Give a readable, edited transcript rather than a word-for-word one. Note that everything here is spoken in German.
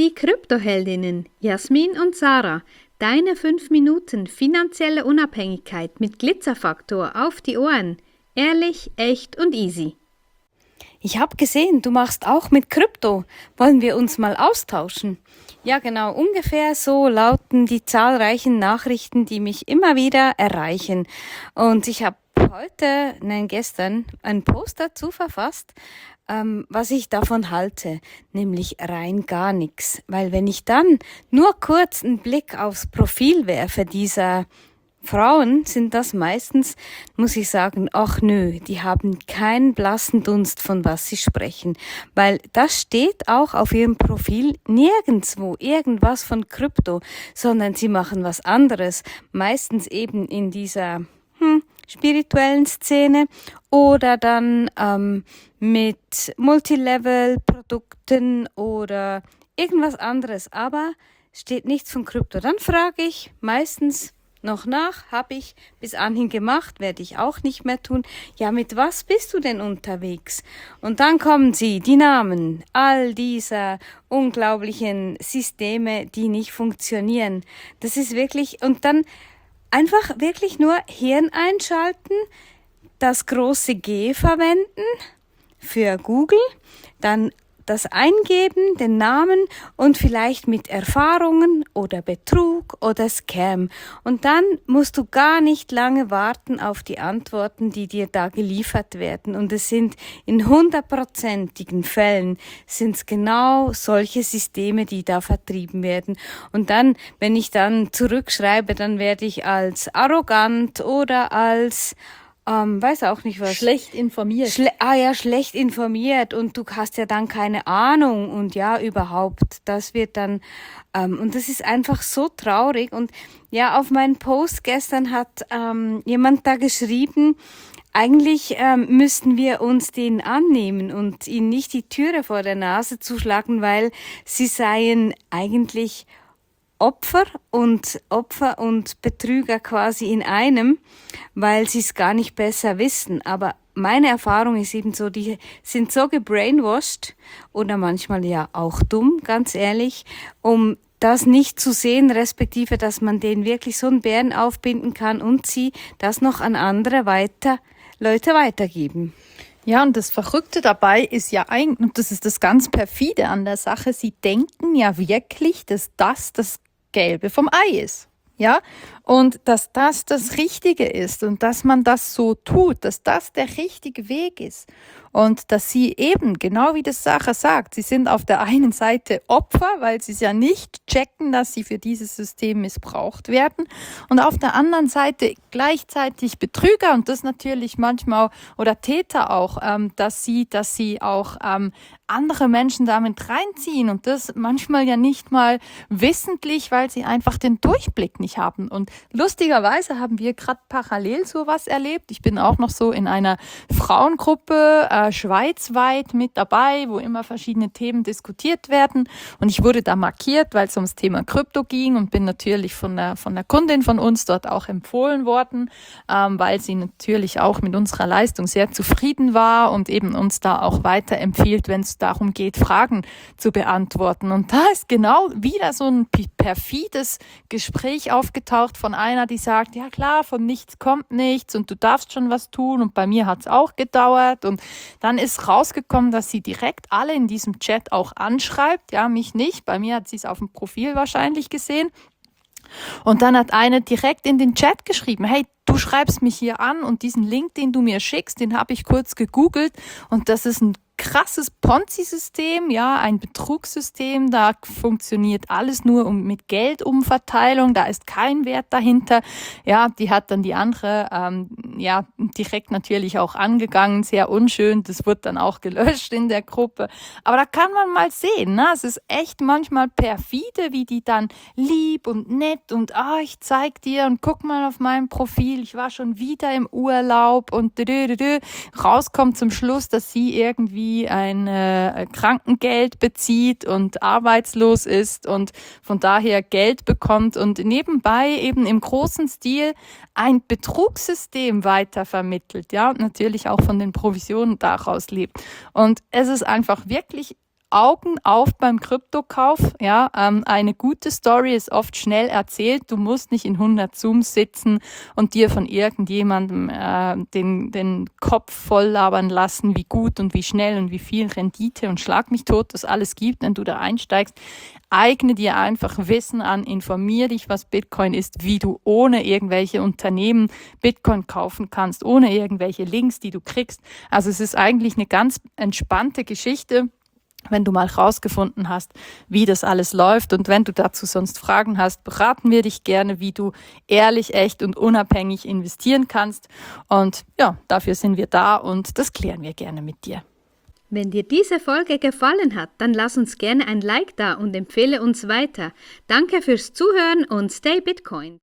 Die Kryptoheldinnen Jasmin und Sarah, deine 5 Minuten finanzielle Unabhängigkeit mit Glitzerfaktor auf die Ohren. Ehrlich, echt und easy. Ich habe gesehen, du machst auch mit Krypto. Wollen wir uns mal austauschen? Ja, genau, ungefähr so lauten die zahlreichen Nachrichten, die mich immer wieder erreichen. Und ich habe gestern einen Post dazu verfasst, was ich davon halte, nämlich rein gar nichts. Weil wenn ich dann nur kurz einen Blick aufs Profil werfe dieser Frauen, sind das meistens, muss ich sagen, ach nö, die haben keinen blassen Dunst, von was sie sprechen. Weil das steht auch auf ihrem Profil nirgendwo irgendwas von Krypto, sondern sie machen was anderes. Meistens eben in dieser spirituellen Szene oder dann mit Multilevel-Produkten oder irgendwas anderes. Aber steht nichts von Krypto. Dann frage ich meistens noch nach, habe ich bis anhin gemacht, werde ich auch nicht mehr tun. Ja, mit was bist du denn unterwegs? Und dann kommen die Namen all dieser unglaublichen Systeme, die nicht funktionieren. Das ist wirklich, und dann einfach wirklich nur Hirn einschalten, das große G verwenden für Google, dann das Eingeben, den Namen und vielleicht mit Erfahrungen oder Betrug oder Scam. Und dann musst du gar nicht lange warten auf die Antworten, die dir da geliefert werden. Und es sind in 100%igen Fällen sind's genau solche Systeme, die da vertrieben werden. Und dann, wenn ich dann zurückschreibe, dann werde ich als arrogant oder als weiß auch nicht was. Schlecht informiert. Schlecht informiert und du hast ja dann keine Ahnung und ja, überhaupt. Das wird dann, und das ist einfach so traurig. Und ja, auf meinen Post gestern hat jemand da geschrieben, eigentlich müssten wir uns denen annehmen und ihnen nicht die Türe vor der Nase zuschlagen, weil sie seien eigentlich Opfer und Betrüger quasi in einem, weil sie es gar nicht besser wissen. Aber meine Erfahrung ist eben so, die sind so gebrainwashed oder manchmal ja auch dumm, ganz ehrlich, um das nicht zu sehen, respektive, dass man denen wirklich so einen Bären aufbinden kann und sie das noch an andere Leute weitergeben. Ja, und das Verrückte dabei ist ja eigentlich, und das ist das ganz perfide an der Sache, sie denken ja wirklich, dass das Gelbe vom Ei ist. Ja, und dass das das Richtige ist und dass man das so tut, dass das der richtige Weg ist und dass sie eben, genau wie das Sache sagt, sie sind auf der einen Seite Opfer, weil sie es ja nicht checken, dass sie für dieses System missbraucht werden und auf der anderen Seite gleichzeitig Betrüger und das natürlich manchmal oder Täter auch, dass sie auch andere Menschen damit reinziehen und das manchmal ja nicht mal wissentlich, weil sie einfach den Durchblick nicht haben. Und lustigerweise haben wir gerade parallel sowas erlebt. Ich bin auch noch so in einer Frauengruppe schweizweit mit dabei, wo immer verschiedene Themen diskutiert werden. Und ich wurde da markiert, weil es ums Thema Krypto ging und bin natürlich von der Kundin von uns dort auch empfohlen worden, weil sie natürlich auch mit unserer Leistung sehr zufrieden war und eben uns da auch weiterempfiehlt, wenn es darum geht, Fragen zu beantworten. Und da ist genau wieder so ein perfides Gespräch aufgetaucht von einer, die sagt, ja klar, von nichts kommt nichts und du darfst schon was tun und bei mir hat es auch gedauert und dann ist rausgekommen, dass sie direkt alle in diesem Chat auch anschreibt, ja, mich nicht, bei mir hat sie es auf dem Profil wahrscheinlich gesehen und dann hat eine direkt in den Chat geschrieben, hey, du schreibst mich hier an und diesen Link, den du mir schickst, den habe ich kurz gegoogelt und das ist ein krasses Ponzi-System, ja, ein Betrugssystem, da funktioniert alles nur mit Geldumverteilung, da ist kein Wert dahinter. Ja, die hat dann die andere direkt natürlich auch angegangen, sehr unschön, das wird dann auch gelöscht in der Gruppe. Aber da kann man mal sehen, ne? Es ist echt manchmal perfide, wie die dann lieb und nett und ich zeig dir und guck mal auf mein Profil, ich war schon wieder im Urlaub und rauskommt zum Schluss, dass sie irgendwie ein Krankengeld bezieht und arbeitslos ist und von daher Geld bekommt und nebenbei eben im großen Stil ein Betrugssystem weitervermittelt, ja, und natürlich auch von den Provisionen daraus lebt. Und es ist einfach wirklich Augen auf beim Kryptokauf. Ja, eine gute Story ist oft schnell erzählt. Du musst nicht in 100 Zooms sitzen und dir von irgendjemandem den Kopf voll labern lassen, wie gut und wie schnell und wie viel Rendite und schlag mich tot das alles gibt, wenn du da einsteigst. Eigne dir einfach Wissen an, informier dich, was Bitcoin ist, wie du ohne irgendwelche Unternehmen Bitcoin kaufen kannst, ohne irgendwelche Links, die du kriegst. Also es ist eigentlich eine ganz entspannte Geschichte, wenn du mal rausgefunden hast, wie das alles läuft. Und wenn du dazu sonst Fragen hast, beraten wir dich gerne, wie du ehrlich, echt und unabhängig investieren kannst. Und ja, dafür sind wir da und das klären wir gerne mit dir. Wenn dir diese Folge gefallen hat, dann lass uns gerne ein Like da und empfehle uns weiter. Danke fürs Zuhören und stay Bitcoin.